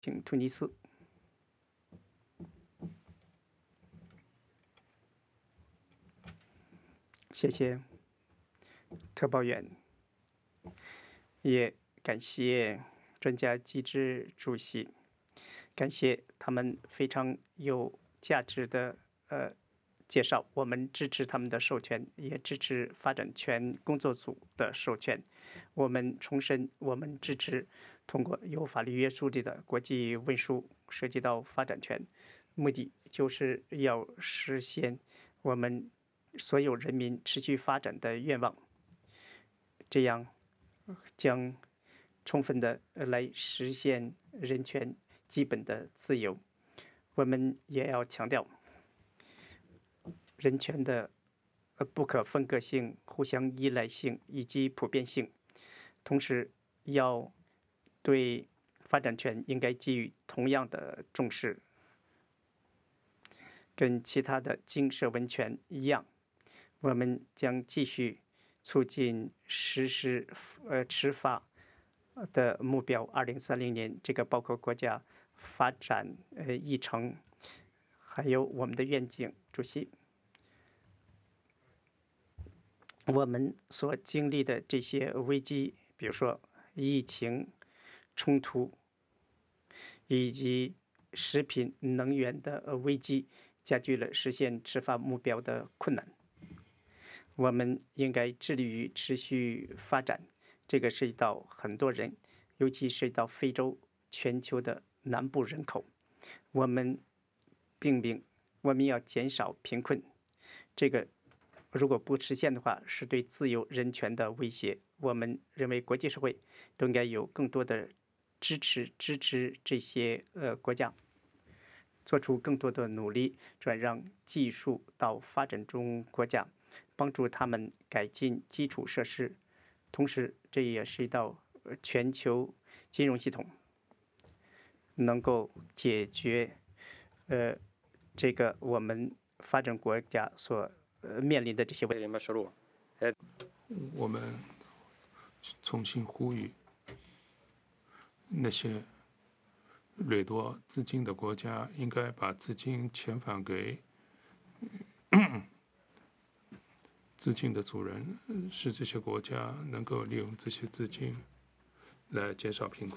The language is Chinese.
请突尼斯。谢谢特报员，也感谢专家机制主席，感谢他们非常有价值的介绍。我们支持他们的授权，也支持发展权工作组的授权。我们重申，我们支持通过有法律约束力的国际文书涉及到发展权，目的就是要实现我们所有人民持续发展的愿望，这样将充分的来实现人权基本的自由。我们也要强调人权的不可分割性、互相依赖性以及普遍性，同时要对发展权应该给予同样的重视。跟其他的经社文权一样，我们将继续促进实施持法的目标。2030年，这个包括国家发展议程，还有我们的愿景。主席，我们所经历的这些危机，比如说疫情、冲突以及食品能源的危机，加剧了实现执法目标的困难。我们应该致力于持续发展，这个涉及到很多人，尤其涉及到非洲、全球的南部人口。我们要减少贫困，这个如果不实现的话，是对自由人权的威胁。我们认为国际社会都应该有更多的支持这些国家，做出更多的努力，转让技术到发展中国家，帮助他们改进基础设施。同时，这也是一道全球金融系统能够解决这个我们发展国家所面临的这些问题。 我们重新呼吁那些掠夺资金的国家应该把资金遣返给资金的主人，使这些国家能够利用这些资金来减少贫困。